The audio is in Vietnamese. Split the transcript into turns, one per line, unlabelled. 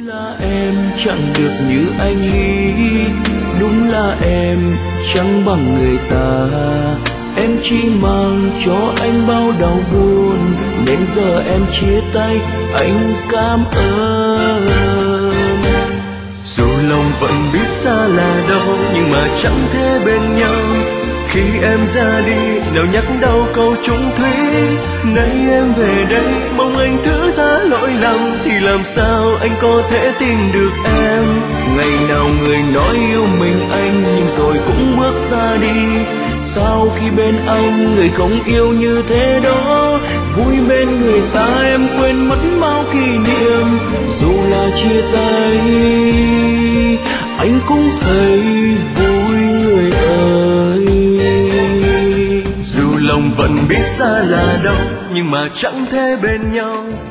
là em chẳng được như anh nghĩ, đúng là em chẳng bằng người ta. Em chỉ mang cho anh bao đau buồn, nên giờ em chia tay anh cảm ơn. Dù lòng vẫn biết xa là đâu, nhưng mà chẳng thể bên nhau. Khi em ra đi, nào nhắc đau câu chung thủy. Nay em về đây, mong anh thứ tha lỗi lầm, thì làm sao anh có thể tin được em. Ngày nào người nói yêu mình anh, nhưng rồi cũng bước ra đi. Sau khi bên anh, người không yêu như thế đó. Vui bên người ta em quên mất bao kỷ niệm. Dù là chia tay, anh cũng thấy vui người ơi. Dù lòng vẫn biết xa là đâu, nhưng mà chẳng thể bên nhau.